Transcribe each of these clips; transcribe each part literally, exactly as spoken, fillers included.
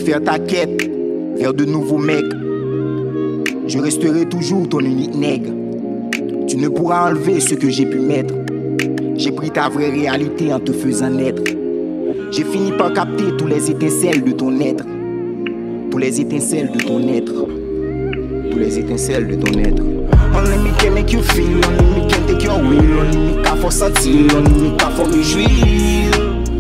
faire ta quête vers de nouveaux mecs. Je resterai toujours ton unique nègre. Tu ne pourras enlever ce que j'ai pu mettre. J'ai pris ta vraie réalité en te faisant naître. J'ai fini par capter tous les étincelles de ton être. Tous les étincelles de ton être. Tous les étincelles de ton être. Only me can make you feel, only me can take your will, only me can for sentir, only me can for réjouir.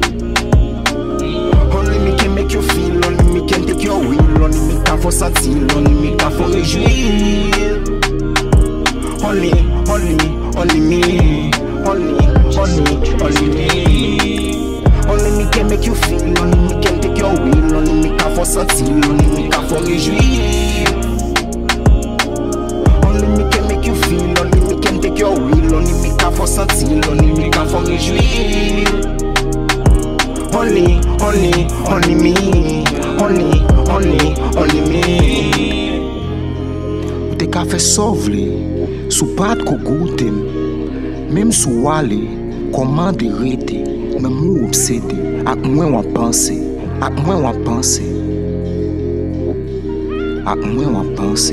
Only me can make you feel, only me can take your will, only me can for sentir, only me can for réjouir. Only, only, only me, only, only, only me. Only me can make you feel, only me can take your will, only me can for sentir, only me can for réjouir. Only me can make you feel, only me can take your will, only me can for sentir, only me can for réjouir. Only, only, only me, only, only, only me. Ou te ka fait sauve sous pas de goûter, même sous aller, comment de rete, même ou obsédé, ak moi on penser, ak moi on penser, ak moi on penser.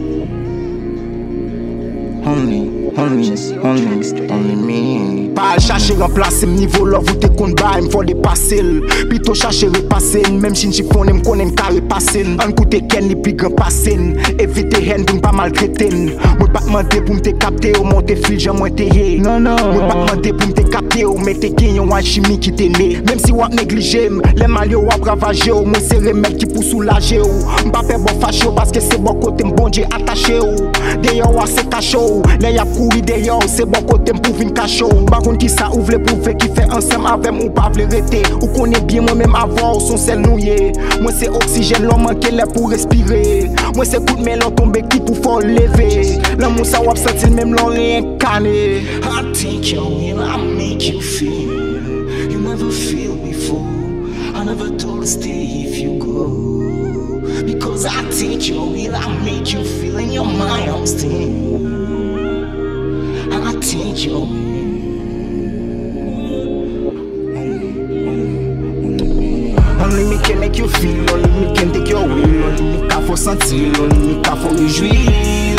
Only, only, only, only me. Pas chercher remplacer mon niveau là, vous te compte bas, il faut dépasser. Plutôt chercher repasser, même si je fais me connais carré passer. En côté ken les plus grand passer, éviter haine pour pas maltraiter. Moi pas demander pour me capter ou monter fil j'en moi te. Non non. Moi pas demander pour me capter ou mettre gain en chimie qui t'est né. Même si ou négliger, les malio ou ravager, moi c'est remède qui pour soulager ou. M'pas faire bon fâché parce que c'est bon côté bon Dieu attaché ou. D'ailleurs c'est caché. Les y'a couru derrière, c'est bon côté pour venir cacher. Par contre, qui ça ouvre prouver qui fait ensemble avec ou pas vle rete. Ou connaît bien moi-même avant, son sel nouillé. Moi c'est oxygène, l'homme manque l'air pour respirer. Moi c'est coup de mélan tombé qui pour faut lever. L'amour ça wap sentir même l'on réincarné. I think you will, I make you feel. You never feel before. I never told you stay if you go. Because I think you will, I make you feel in your mind I'm still. I think you only me can make you feel, only me can take your will, only me can for sentir, only me can for réjouir.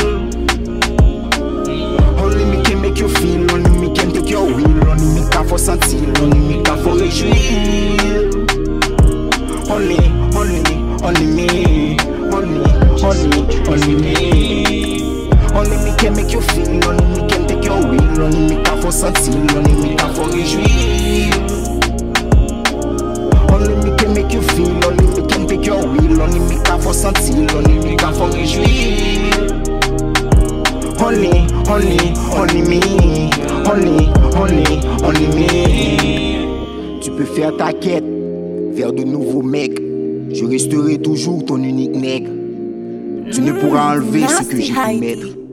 Only me can make you feel, only me can take your will, only me can for sentir, only me can for réjouir. Only, only, only me, only, only, only me. Only me can make you feel, only me can take your will, only me can for sentir, only me can for réjouir. Only me can make you feel, only me can take your will, only me can for sentir, only me can for réjouir. Only, only, only me, only, only, only me. Tu peux faire ta quête vers de nouveaux mecs. Je resterai toujours ton unique nègre. Tu ne pourras enlever ce que j'ai pu mettre.